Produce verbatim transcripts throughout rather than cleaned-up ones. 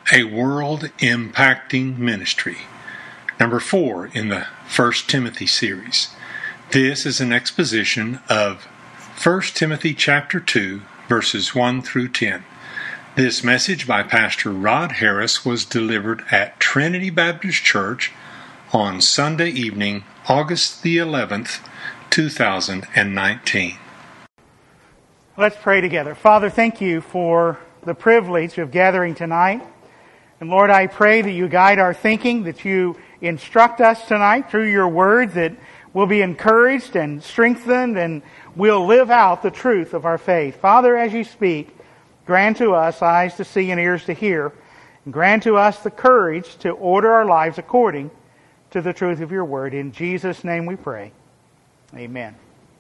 a world-impacting ministry. Number four in the First Timothy series. This is an exposition of First Timothy chapter two, verses one through ten. This message by Pastor Rod Harris was delivered at Trinity Baptist Church on Sunday evening, August the eleventh, two thousand nineteen. Let's pray together. Father, thank you for the privilege of gathering tonight. And Lord, I pray that you guide our thinking, that you instruct us tonight through your word, that we'll be encouraged and strengthened and we'll live out the truth of our faith. Father, as you speak, grant to us eyes to see and ears to hear, and grant to us the courage to order our lives according to the truth of your word. In Jesus' name we pray. Amen.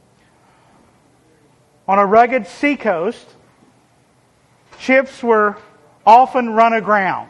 On a rugged seacoast, ships were often run aground.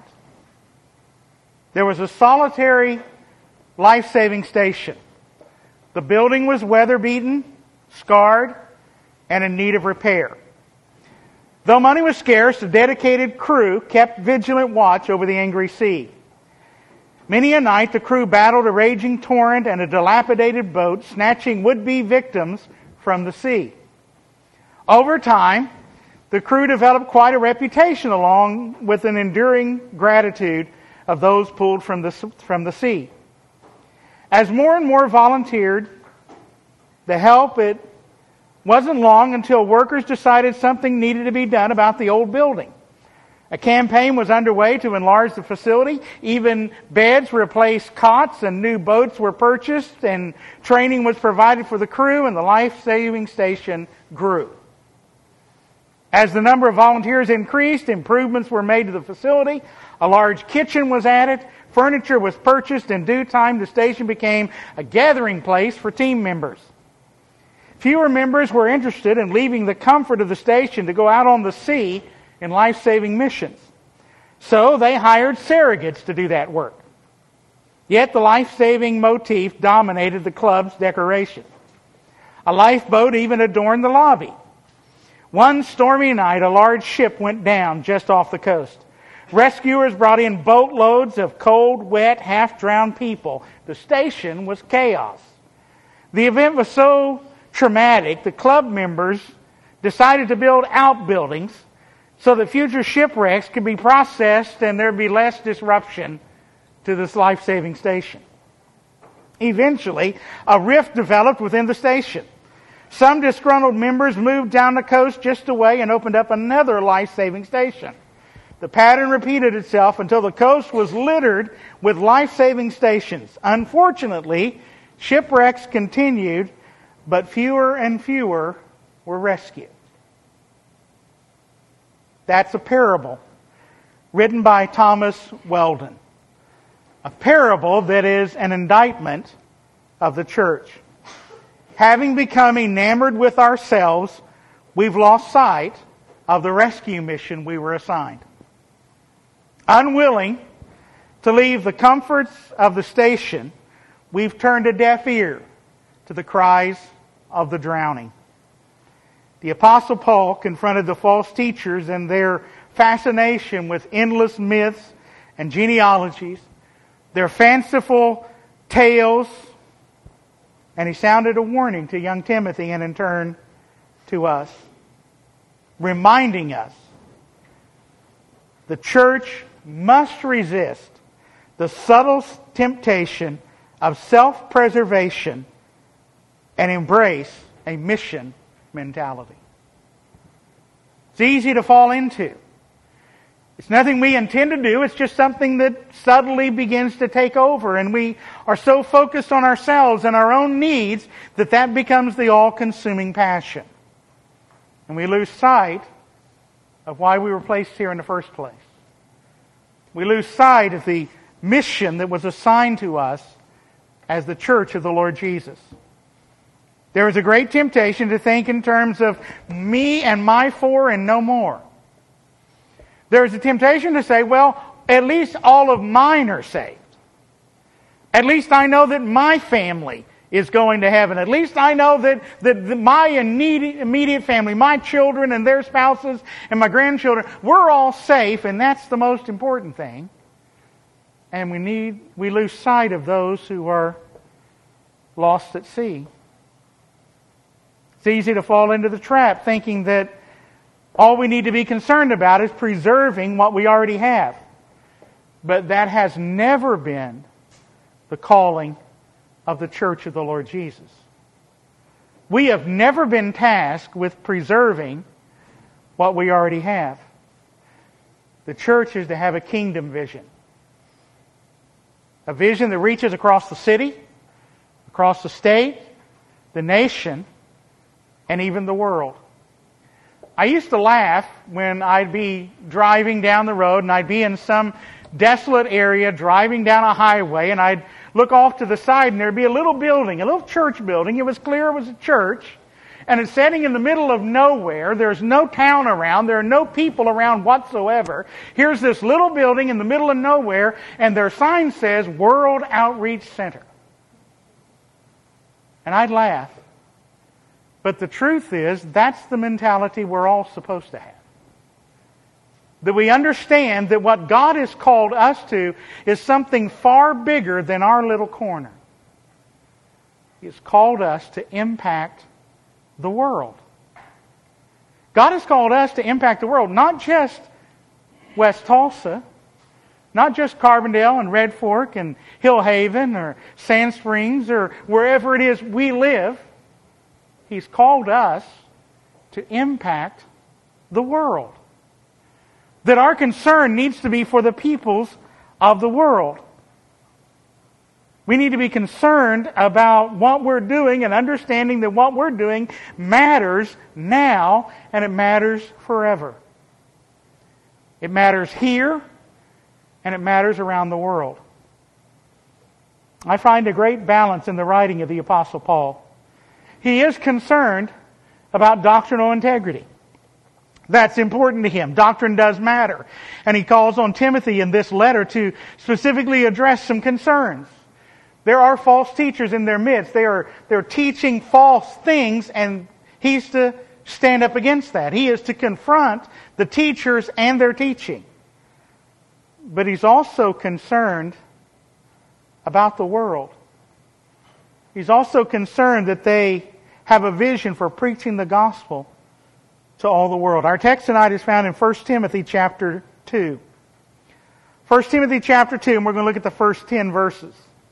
There was a solitary life-saving station. The building was weather-beaten, scarred, and in need of repair. Though money was scarce, a dedicated crew kept vigilant watch over the angry sea. Many a night the crew battled a raging torrent and a dilapidated boat, snatching would-be victims from the sea. Over time, the crew developed quite a reputation along with an enduring gratitude of those pulled from the, from the sea. As more and more volunteered the help, it wasn't long until workers decided something needed to be done about the old building. A campaign was underway to enlarge the facility. Even beds replaced cots and new boats were purchased and training was provided for the crew and the life-saving station grew. As the number of volunteers increased, improvements were made to the facility. A large kitchen was added. Furniture was purchased. In due time, the station became a gathering place for team members. Fewer members were interested in leaving the comfort of the station to go out on the sea in life-saving missions. So they hired surrogates to do that work. Yet the life-saving motif dominated the club's decoration. A lifeboat even adorned the lobby. One stormy night, a large ship went down just off the coast. Rescuers brought in boatloads of cold, wet, half-drowned people. The station was chaos. The event was so traumatic, the club members decided to build outbuildings so that future shipwrecks could be processed and there'd be less disruption to this life-saving station. Eventually, a rift developed within the station. Some disgruntled members moved down the coast just away and opened up another life-saving station. The pattern repeated itself until the coast was littered with life-saving stations. Unfortunately, shipwrecks continued, but fewer and fewer were rescued. That's a parable written by Thomas Weldon. A parable that is an indictment of the church. Having become enamored with ourselves, we've lost sight of the rescue mission we were assigned. Unwilling to leave the comforts of the station, we've turned a deaf ear to the cries of the drowning. The Apostle Paul confronted the false teachers and their fascination with endless myths and genealogies, their fanciful tales, and he sounded a warning to young Timothy and in turn to us, reminding us the church must resist the subtle temptation of self-preservation and embrace a mission mentality. It's easy to fall into. It's nothing we intend to do. It's just something that subtly begins to take over. And we are so focused on ourselves and our own needs that that becomes the all-consuming passion. And we lose sight of why we were placed here in the first place. We lose sight of the mission that was assigned to us as the church of the Lord Jesus. There is a great temptation to think in terms of me and my four and no more. There is a temptation to say, well, at least all of mine are saved. At least I know that my family is going to heaven. At least I know that, that my immediate family, my children and their spouses and my grandchildren, we're all safe, and that's the most important thing. And we need, we lose sight of those who are lost at sea. It's easy to fall into the trap thinking that all we need to be concerned about is preserving what we already have. But that has never been the calling of the Church of the Lord Jesus. We have never been tasked with preserving what we already have. The church is to have a kingdom vision. A vision that reaches across the city, across the state, the nation, and even the world. I used to laugh when I'd be driving down the road and I'd be in some desolate area driving down a highway, and I'd look off to the side and there'd be a little building, a little church building. It was clear it was a church, and it's sitting in the middle of nowhere. There's no town around. There are no people around whatsoever. Here's this little building in the middle of nowhere, and their sign says World Outreach Center. And I'd laugh. But the truth is, that's the mentality we're all supposed to have. That we understand that what God has called us to is something far bigger than our little corner. He has called us to impact the world. God has called us to impact the world, not just West Tulsa, not just Carbondale and Red Fork and Hill Haven or Sand Springs or wherever it is we live. He's called us to impact the world. That our concern needs to be for the peoples of the world. We need to be concerned about what we're doing and understanding that what we're doing matters now and it matters forever. It matters here and it matters around the world. I find a great balance in the writing of the Apostle Paul. He is concerned about doctrinal integrity. That's important to him. Doctrine does matter. And he calls on Timothy in this letter to specifically address some concerns. There are false teachers in their midst. They are they're teaching false things, and he's to stand up against that. He is to confront the teachers and their teaching. But he's also concerned about the world. He's also concerned that they have a vision for preaching the gospel to all the world. Our text tonight is found in First Timothy chapter two. First Timothy chapter two, and we're going to look at the first ten verses.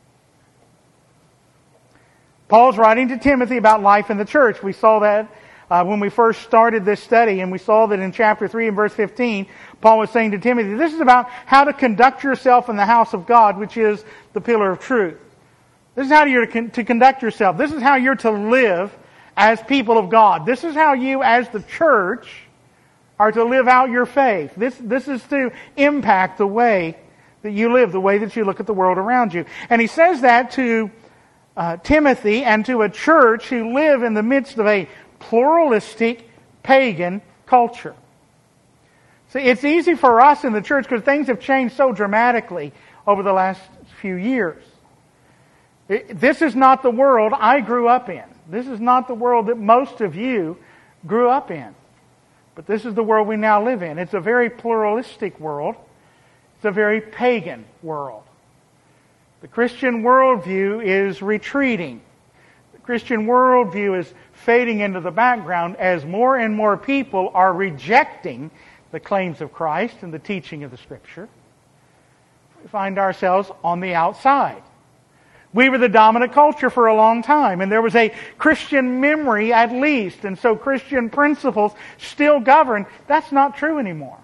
Paul's writing to Timothy about life in the church. We saw that uh, when we first started this study, and we saw that in chapter three and verse fifteen, Paul was saying to Timothy, this is about how to conduct yourself in the house of God, which is the pillar of truth. This is how you're to, con- to conduct yourself. This is how you're to live as people of God. This is how you, as the church, are to live out your faith. This, this is to impact the way that you live, the way that you look at the world around you. And he says that to uh, Timothy and to a church who live in the midst of a pluralistic, pagan culture. See, it's easy for us in the church because things have changed so dramatically over the last few years. It, this is not the world I grew up in. This is not the world that most of you grew up in. But this is the world we now live in. It's a very pluralistic world. It's a very pagan world. The Christian worldview is retreating. The Christian worldview is fading into the background as more and more people are rejecting the claims of Christ and the teaching of the Scripture. We find ourselves on the outside. We were the dominant culture for a long time, and there was a Christian memory at least, and so Christian principles still govern. That's not true anymore.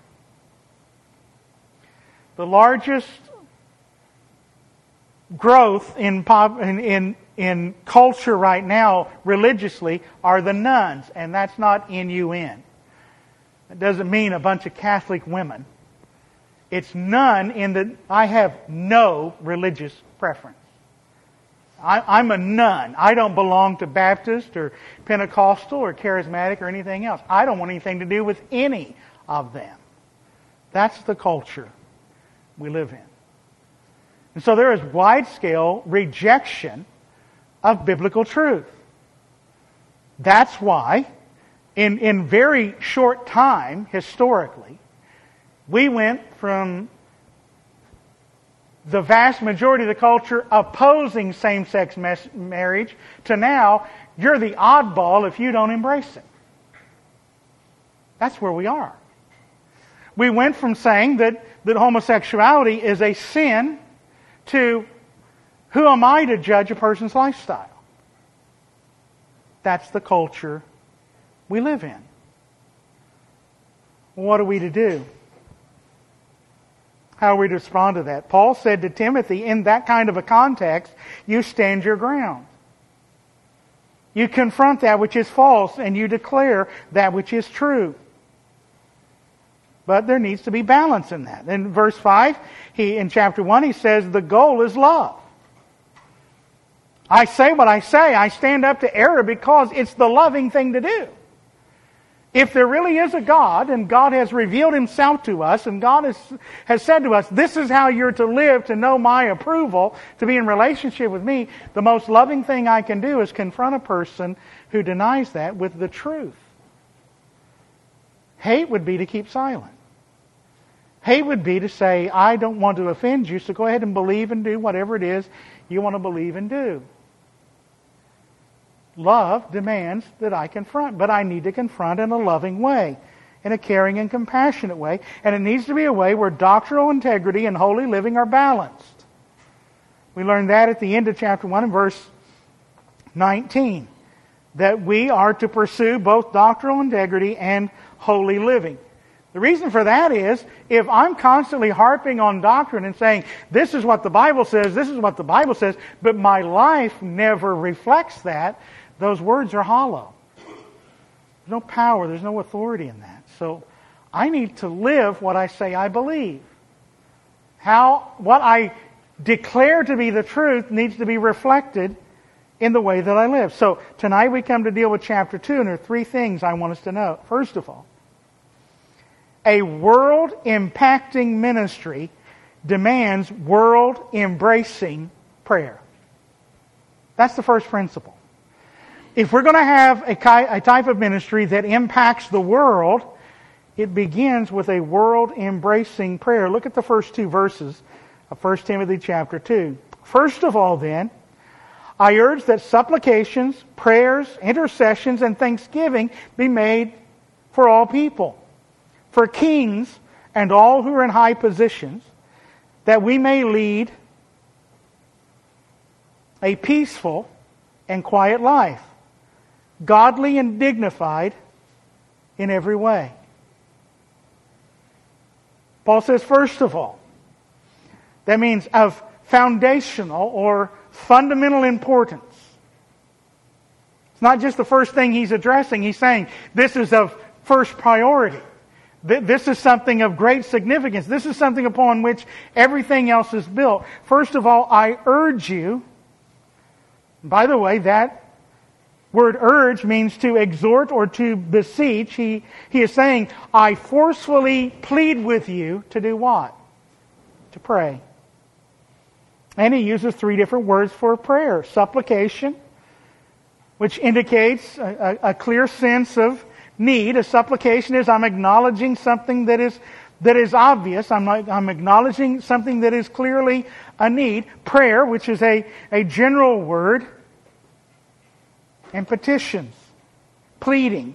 The largest growth in, pop, in, in, in culture right now, religiously, are the nuns, and that's not N U N. It doesn't mean a bunch of Catholic women. It's nun in that I have no religious preference. I, I'm a nun. I don't belong to Baptist or Pentecostal or Charismatic or anything else. I don't want anything to do with any of them. That's the culture we live in. And so there is wide-scale rejection of biblical truth. That's why, in, in very short time, historically, we went from the vast majority of the culture opposing same-sex mes- marriage to now, you're the oddball if you don't embrace it. That's where we are. We went from saying that, that homosexuality is a sin to, who am I to judge a person's lifestyle? That's the culture we live in. What are we to do? How are we to respond to that? Paul said to Timothy, in that kind of a context, you stand your ground. You confront that which is false and you declare that which is true. But there needs to be balance in that. In verse five, he in chapter one, he says, the goal is love. I say what I say. I stand up to error because it's the loving thing to do. If there really is a God, and God has revealed Himself to us, and God has, has said to us, this is how you're to live to know my approval, to be in relationship with me, the most loving thing I can do is confront a person who denies that with the truth. Hate would be to keep silent. Hate would be to say, I don't want to offend you, so go ahead and believe and do whatever it is you want to believe and do. Love demands that I confront, but I need to confront in a loving way, in a caring and compassionate way, and it needs to be a way where doctrinal integrity and holy living are balanced. We learned that at the end of chapter one and verse nineteen, that we are to pursue both doctrinal integrity and holy living. The reason for that is, if I'm constantly harping on doctrine and saying, this is what the Bible says, this is what the Bible says, but my life never reflects that, those words are hollow. There's no power, there's no authority in that. So I need to live what I say I believe. How, what I declare to be the truth needs to be reflected in the way that I live. So tonight we come to deal with chapter two, and there are three things I want us to know. First of all, a world-impacting ministry demands world-embracing prayer. That's the first principle. If we're going to have a, a type of ministry that impacts the world, it begins with a world-embracing prayer. Look at the first two verses of First Timothy chapter two. First of all, then, I urge that supplications, prayers, intercessions, and thanksgiving be made for all people, for kings and all who are in high positions, that we may lead a peaceful and quiet life, godly and dignified in every way. Paul says, first of all, that means of foundational or fundamental importance. It's not just the first thing he's addressing. He's saying this is of first priority. This is something of great significance. This is something upon which everything else is built. First of all, I urge you. By the way, that word urge means to exhort or to beseech. He, he is saying, I forcefully plead with you to do what? To pray. And he uses three different words for prayer. Supplication, which indicates a, a, a clear sense of need. A supplication is I'm acknowledging something that is that is obvious. I'm, I'm acknowledging something that is clearly a need. Prayer, which is a, a general word. And petitions, pleadings.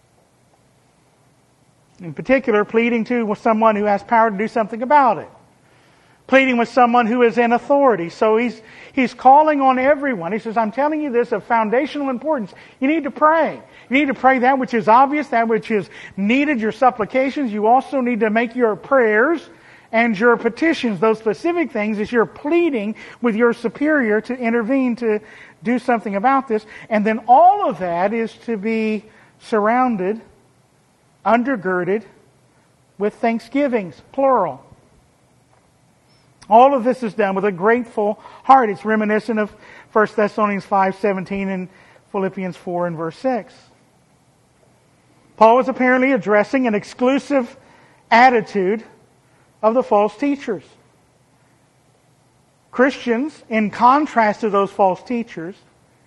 In particular, pleading to with someone who has power to do something about it. Pleading with someone who is in authority. So he's he's calling on everyone. He says, I'm telling you this of foundational importance. You need to pray. You need to pray that which is obvious, that which is needed, your supplications. You also need to make your prayers and your petitions, those specific things, as you're pleading with your superior to intervene, to do something about this. And then all of that is to be surrounded, undergirded with thanksgivings, plural. All of this is done with a grateful heart. It's reminiscent of First Thessalonians five seventeen and Philippians four and verse six. Paul was apparently addressing an exclusive attitude of the false teachers. Christians, in contrast to those false teachers,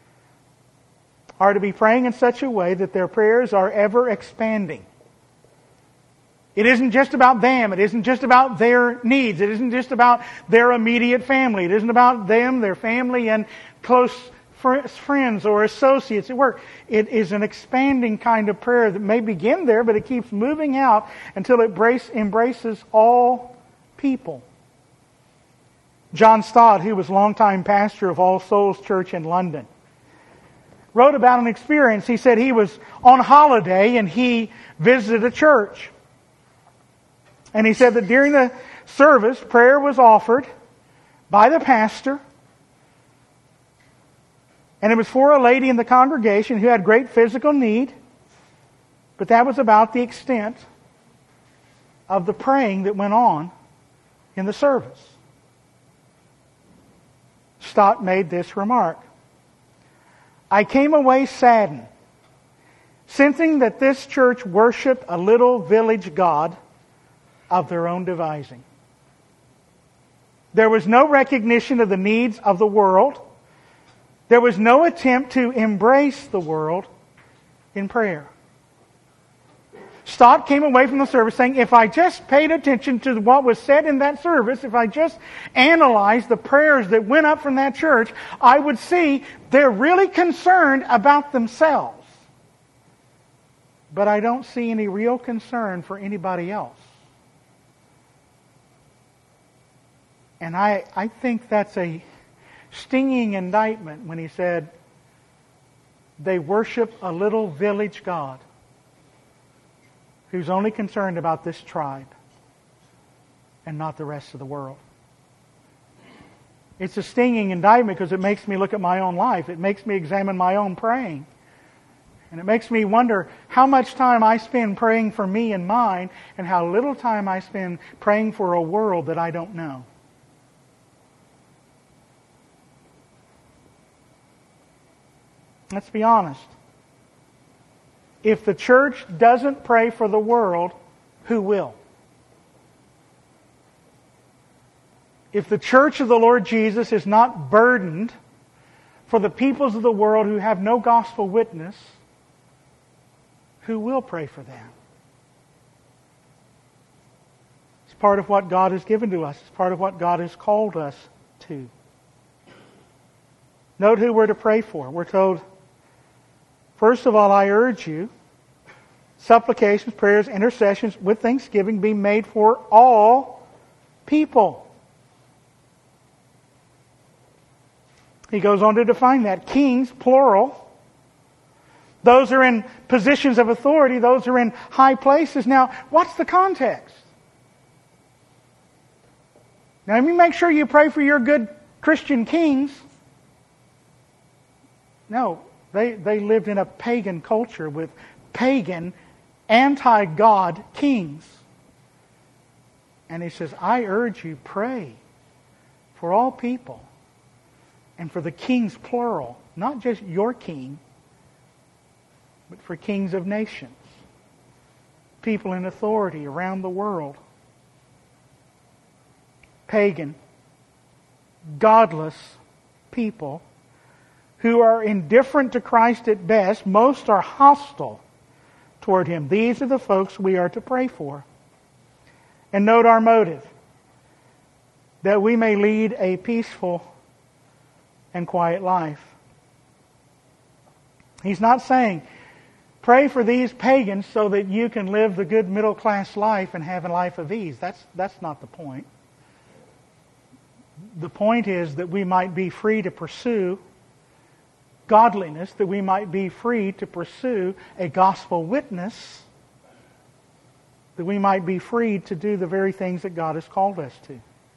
are to be praying in such a way that their prayers are ever expanding. It isn't just about them. It isn't just about their needs. It isn't just about their immediate family. It isn't about them, their family, and close friends or associates at work. It is an expanding kind of prayer that may begin there, but it keeps moving out until it embraces all people. John Stott, who was longtime pastor of All Souls Church in London, wrote about an experience. He said he was on holiday and he visited a church. And he said that during the service, prayer was offered by the pastor. And it was for a lady in the congregation who had great physical need. But that was about the extent of the praying that went on in the service. Stott made this remark. I came away saddened, sensing that this church worshiped a little village god of their own devising. There was no recognition of the needs of the world. There was no attempt to embrace the world in prayer. Stott came away from the service saying, if I just paid attention to what was said in that service, if I just analyzed the prayers that went up from that church, I would see they're really concerned about themselves. But I don't see any real concern for anybody else. And I, I think that's a stinging indictment when he said, they worship a little village god who's only concerned about this tribe and not the rest of the world. It's a stinging indictment because it makes me look at my own life. It makes me examine my own praying. And it makes me wonder how much time I spend praying for me and mine and how little time I spend praying for a world that I don't know. Let's be honest. If the church doesn't pray for the world, who will? If the church of the Lord Jesus is not burdened for the peoples of the world who have no gospel witness, who will pray for them? It's part of what God has given to us. It's part of what God has called us to. Note who we're to pray for. We're told, first of all, I urge you, supplications, prayers, intercessions with thanksgiving be made for all people. He goes on to define that. Kings, plural. Those are in positions of authority. Those are in high places. Now, what's the context? Now, let me make sure you pray for your good Christian kings. No, they, they lived in a pagan culture with pagan, anti-God kings. And he says, I urge you, pray for all people. And for the kings, plural. Not just your king, but for kings of nations. People in authority around the world. Pagan, godless people who are indifferent to Christ at best. Most are hostile toward Him. These are the folks we are to pray for. And note our motive. That we may lead a peaceful and quiet life. He's not saying, pray for these pagans so that you can live the good middle class life and have a life of ease. That's, that's not the point. The point is that we might be free to pursue godliness, that we might be free to pursue a gospel witness, that we might be free to do the very things that God has called us to.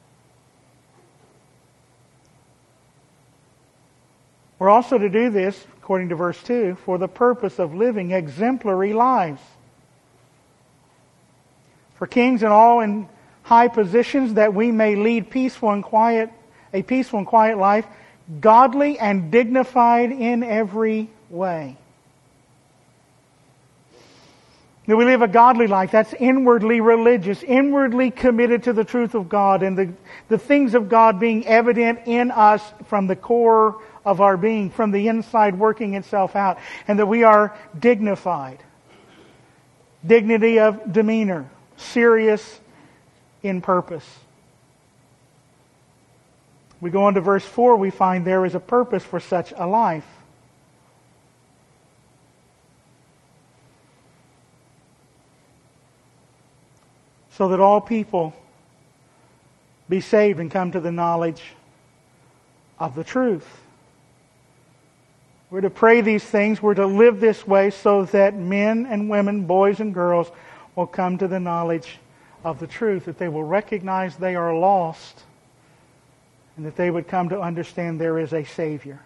We're also to do this, according to verse two, for the purpose of living exemplary lives. For kings and all in high positions, that we may lead peaceful and quiet, a peaceful and quiet life, godly and dignified in every way. That we live a godly life that's inwardly religious, inwardly committed to the truth of God and the, the things of God being evident in us from the core of our being from the inside working itself out, and that we are dignified. Dignity of demeanor, serious in purpose. We go on to verse four, we find there is a purpose for such a life. So that all people be saved and come to the knowledge of the truth. We're to pray these things. We're to live this way so that men and women, boys and girls, will come to the knowledge of the truth. That they will recognize they are lost. And that they would come to understand there is a Savior.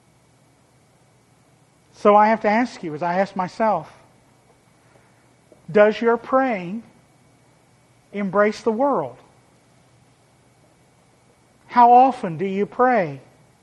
So I have to ask you, as I ask myself, does your praying embrace the world? How often do you pray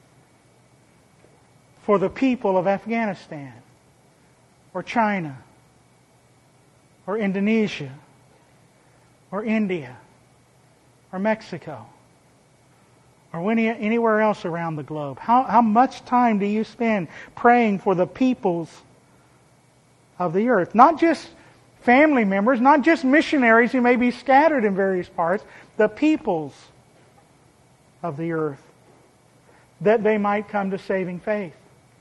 for the people of Afghanistan, or China, or Indonesia, or India, or Mexico, or any, anywhere else around the globe? How, how much time do you spend praying for the peoples of the earth? Not just family members, not just missionaries who may be scattered in various parts, the peoples of the earth, that they might come to saving faith.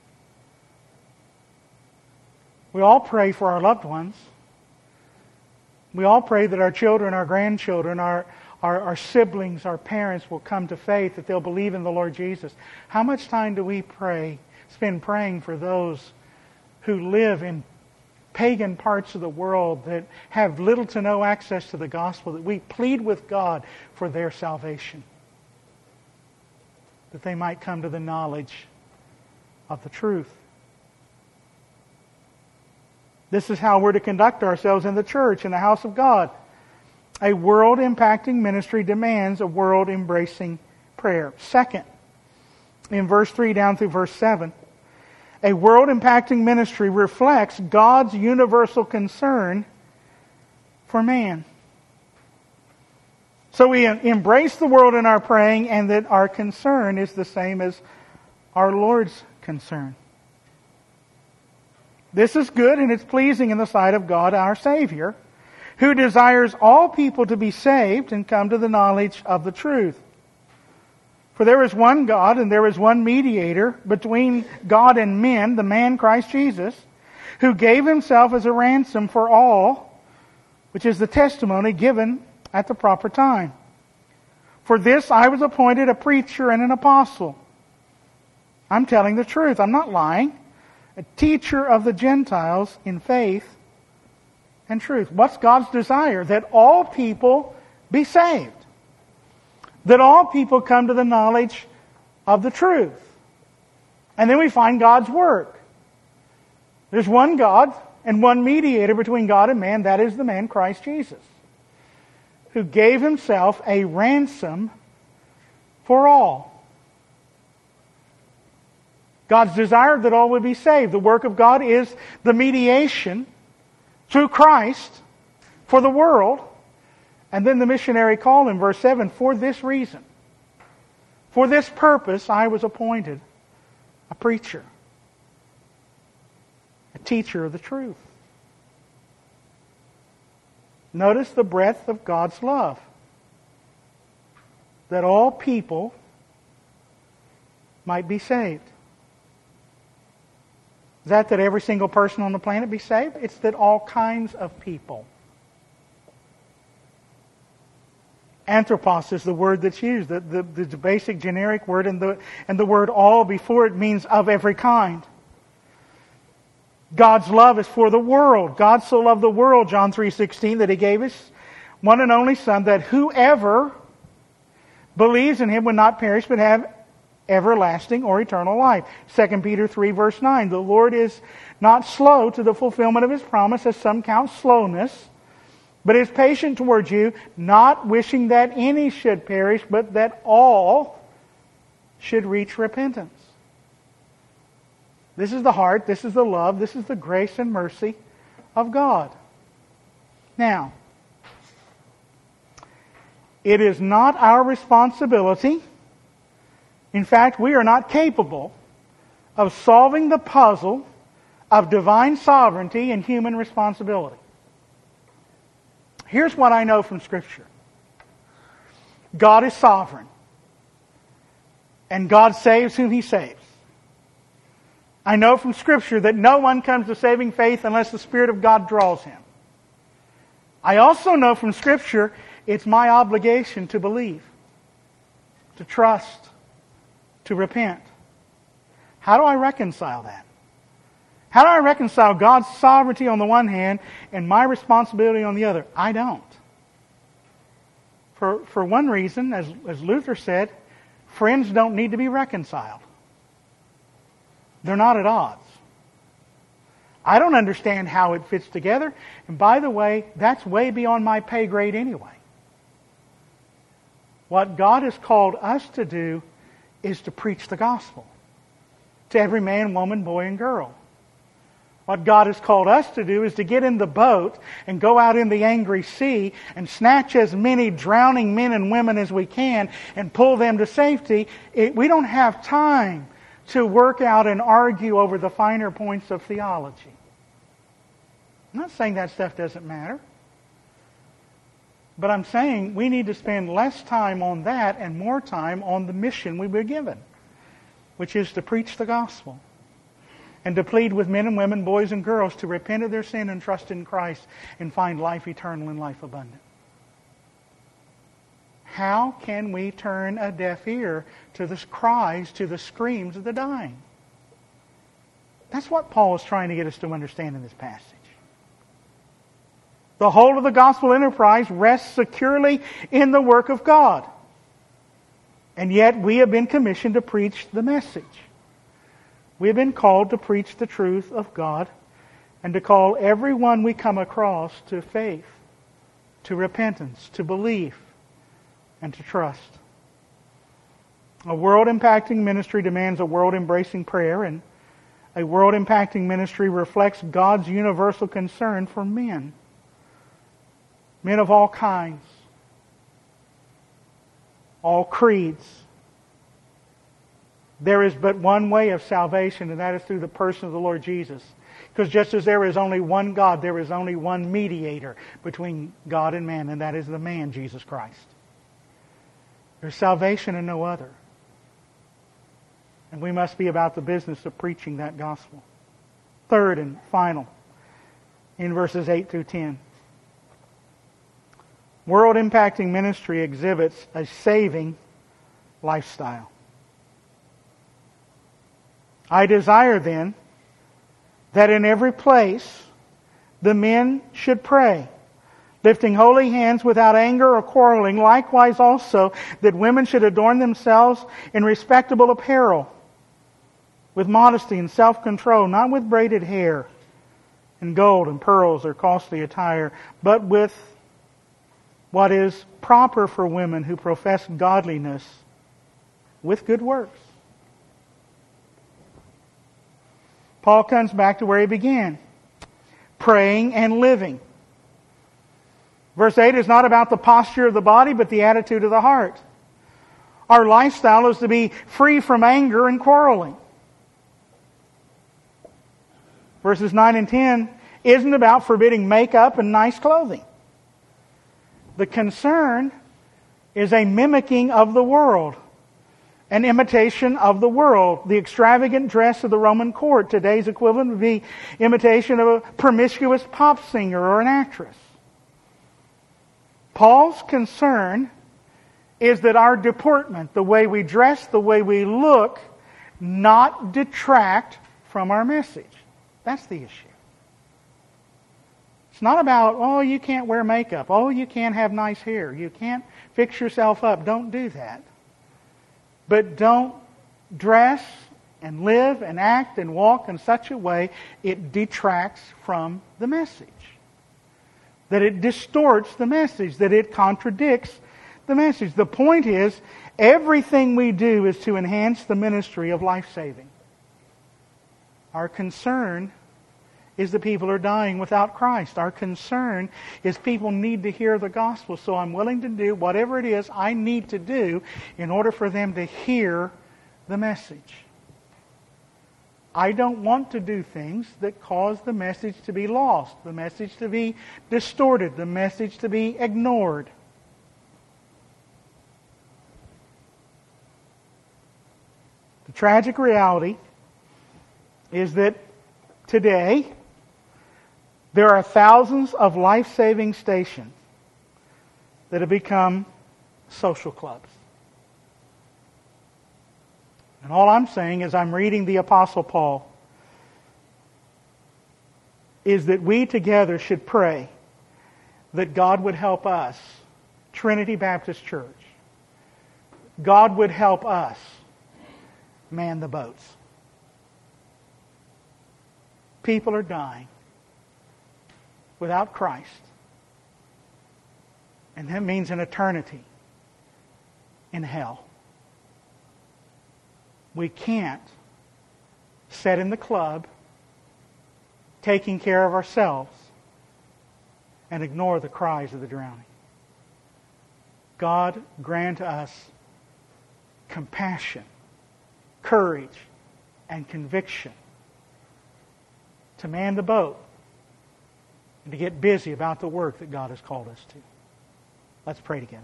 We all pray for our loved ones. We all pray that our children, our grandchildren, our, our, our siblings, our parents will come to faith, that they'll believe in the Lord Jesus. How much time do we pray, spend praying for those who live in pagan parts of the world that have little to no access to the gospel, that we plead with God for their salvation, that they might come to the knowledge of the truth? This is how we're to conduct ourselves in the church, in the house of God. A world-impacting ministry demands a world-embracing prayer. Second, in verse three down through verse seven, a world-impacting ministry reflects God's universal concern for man. So we embrace the world in our praying, and that our concern is the same as our Lord's concern. This is good and it's pleasing in the sight of God our Savior, who desires all people to be saved and come to the knowledge of the truth. For there is one God and there is one mediator between God and men, the man Christ Jesus, who gave himself as a ransom for all, which is the testimony given at the proper time. For this I was appointed a preacher and an apostle. I'm telling the truth, I'm not lying. A teacher of the Gentiles in faith and truth. What's God's desire? That all people be saved. That all people come to the knowledge of the truth. And then we find God's work. There's one God and one mediator between God and man. That is the man Christ Jesus, who gave himself a ransom for all. God's desire that all would be saved. The work of God is the mediation through Christ for the world. And then the missionary call in verse seven, for this reason, for this purpose, I was appointed a preacher, a teacher of the truth. Notice the breadth of God's love. That all people might be saved. Is that that every single person on the planet be saved? It's that all kinds of people. Anthropos is the word that's used, the, the, the basic generic word, and the, and the word all before it means of every kind. God's love is for the world. God so loved the world, John three sixteen, that He gave His one and only Son, that whoever believes in Him would not perish but have everlasting or eternal life. Second Peter three verse nine, the Lord is not slow to the fulfillment of His promise, as some count slowness, but is patient towards you, not wishing that any should perish, but that all should reach repentance. This is the heart, this is the love, this is the grace and mercy of God. Now, it is not our responsibility. In fact, we are not capable of solving the puzzle of divine sovereignty and human responsibility. Here's what I know from Scripture. God is sovereign. And God saves whom He saves. I know from Scripture that no one comes to saving faith unless the Spirit of God draws him. I also know from Scripture it's my obligation to believe, to trust, to repent. How do I reconcile that? How do I reconcile God's sovereignty on the one hand and my responsibility on the other? I don't. For, for one reason, as, as Luther said, friends don't need to be reconciled. They're not at odds. I don't understand how it fits together. And by the way, that's way beyond my pay grade anyway. What God has called us to do is to preach the gospel to every man, woman, boy, and girl. What God has called us to do is to get in the boat and go out in the angry sea and snatch as many drowning men and women as we can and pull them to safety. It, we don't have time to work out and argue over the finer points of theology. I'm not saying that stuff doesn't matter. But I'm saying we need to spend less time on that and more time on the mission we were given, which is to preach the gospel and to plead with men and women, boys and girls, to repent of their sin and trust in Christ and find life eternal and life abundant. How can we turn a deaf ear to the cries, to the screams of the dying? That's what Paul is trying to get us to understand in this passage. The whole of the gospel enterprise rests securely in the work of God. And yet we have been commissioned to preach the message. We have been called to preach the truth of God and to call everyone we come across to faith, to repentance, to belief, and to trust. A world-impacting ministry demands a world-embracing prayer, and a world-impacting ministry reflects God's universal concern for men. Men of all kinds, all creeds. There is but one way of salvation, and that is through the person of the Lord Jesus. Because just as there is only one God, there is only one mediator between God and man, and that is the man, Jesus Christ. There's salvation and no other. And we must be about the business of preaching that gospel. Third and final, in verses eight through ten. World-impacting ministry exhibits a saving lifestyle. I desire then that in every place the men should pray, lifting holy hands without anger or quarreling. Likewise also that women should adorn themselves in respectable apparel, with modesty and self-control, not with braided hair and gold and pearls or costly attire, but with what is proper for women who profess godliness with good works. Paul comes back to where he began. Praying and living. Verse eight is not about the posture of the body, but the attitude of the heart. Our lifestyle is to be free from anger and quarreling. Verses nine and ten isn't about forbidding makeup and nice clothing. The concern is a mimicking of the world, an imitation of the world. The extravagant dress of the Roman court, today's equivalent would be imitation of a promiscuous pop singer or an actress. Paul's concern is that our deportment, the way we dress, the way we look, not detract from our message. That's the issue. It's not about, oh, you can't wear makeup. Oh, you can't have nice hair. You can't fix yourself up. Don't do that. But don't dress and live and act and walk in such a way it detracts from the message. That it distorts the message. That it contradicts the message. The point is, everything we do is to enhance the ministry of life-saving. Our concern is the people are dying without Christ. Our concern is people need to hear the gospel, so I'm willing to do whatever it is I need to do in order for them to hear the message. I don't want to do things that cause the message to be lost, the message to be distorted, the message to be ignored. The tragic reality is that today there are thousands of life-saving stations that have become social clubs. And all I'm saying as I'm reading the Apostle Paul is that we together should pray that God would help us, Trinity Baptist Church. God would help us man the boats. People are dying without Christ. And that means an eternity in hell. We can't sit in the club taking care of ourselves and ignore the cries of the drowning. God grant us compassion, courage, and conviction to man the boat and to get busy about the work that God has called us to. Let's pray together.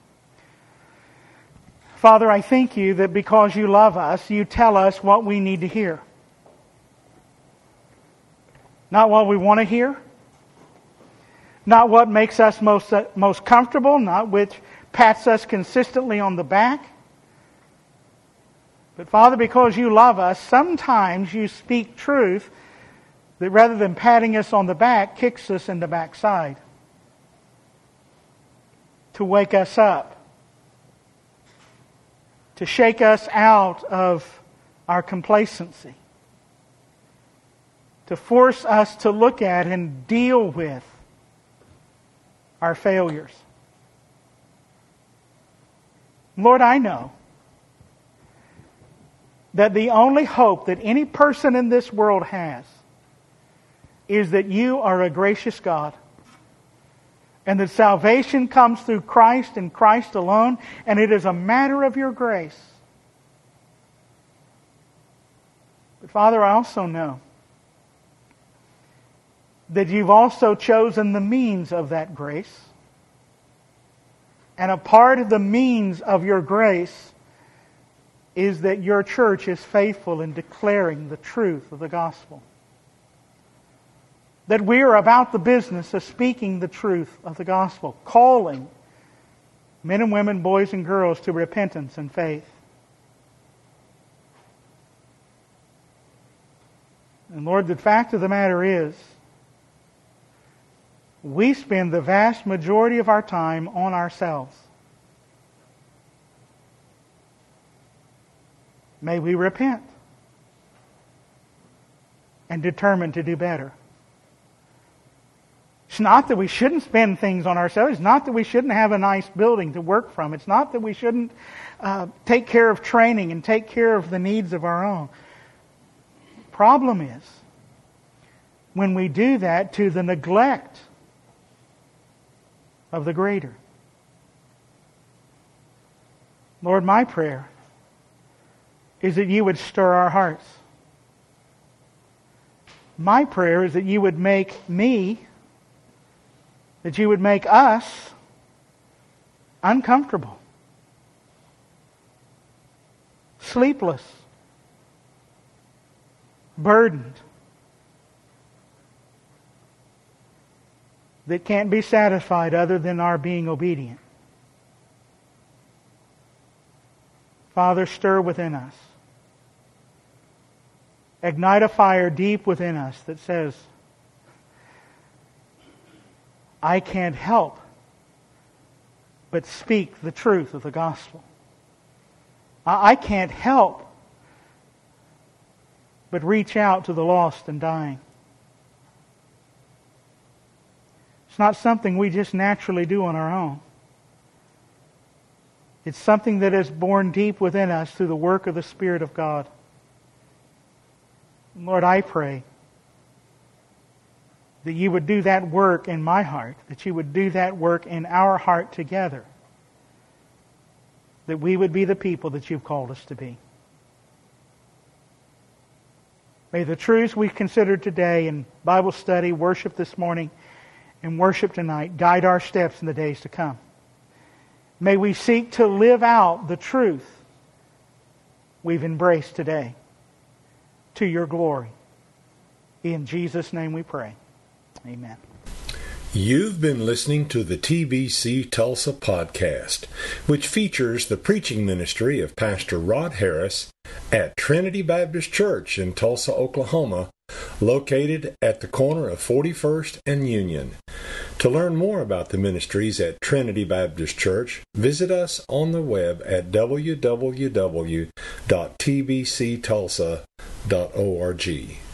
Father, I thank you that because you love us, you tell us what we need to hear. Not what we want to hear. Not what makes us most, most comfortable. Not which pats us consistently on the back. But Father, because you love us, sometimes you speak truth that rather than patting us on the back, kicks us in the backside. To wake us up. To shake us out of our complacency. To force us to look at and deal with our failures. Lord, I know that the only hope that any person in this world has is that you are a gracious God. And that salvation comes through Christ and Christ alone, and it is a matter of your grace. But Father, I also know that you've also chosen the means of that grace. And a part of the means of your grace is that your church is faithful in declaring the truth of the gospel. That we are about the business of speaking the truth of the gospel, calling men and women, boys and girls to repentance and faith. And Lord, the fact of the matter is, we spend the vast majority of our time on ourselves. May we repent and determine to do better. It's not that we shouldn't spend things on ourselves. It's not that we shouldn't have a nice building to work from. It's not that we shouldn't uh, take care of training and take care of the needs of our own. Problem is, when we do that to the neglect of the greater. Lord, my prayer is that you would stir our hearts. My prayer is that you would make me that you would make us uncomfortable, sleepless, burdened, that can't be satisfied other than our being obedient. Father, stir within us. Ignite a fire deep within us that says, I can't help but speak the truth of the gospel. I can't help but reach out to the lost and dying. It's not something we just naturally do on our own. It's something that is born deep within us through the work of the Spirit of God. Lord, I pray that you would do that work in my heart, that you would do that work in our heart together, that we would be the people that you've called us to be. May the truths we've considered today in Bible study, worship this morning, and worship tonight guide our steps in the days to come. May we seek to live out the truth we've embraced today to your glory. In Jesus' name we pray. Amen. You've been listening to the T B C Tulsa podcast, which features the preaching ministry of Pastor Rod Harris at Trinity Baptist Church in Tulsa, Oklahoma, located at the corner of forty-first and Union. To learn more about the ministries at Trinity Baptist Church, visit us on the web at w w w dot t b c tulsa dot org.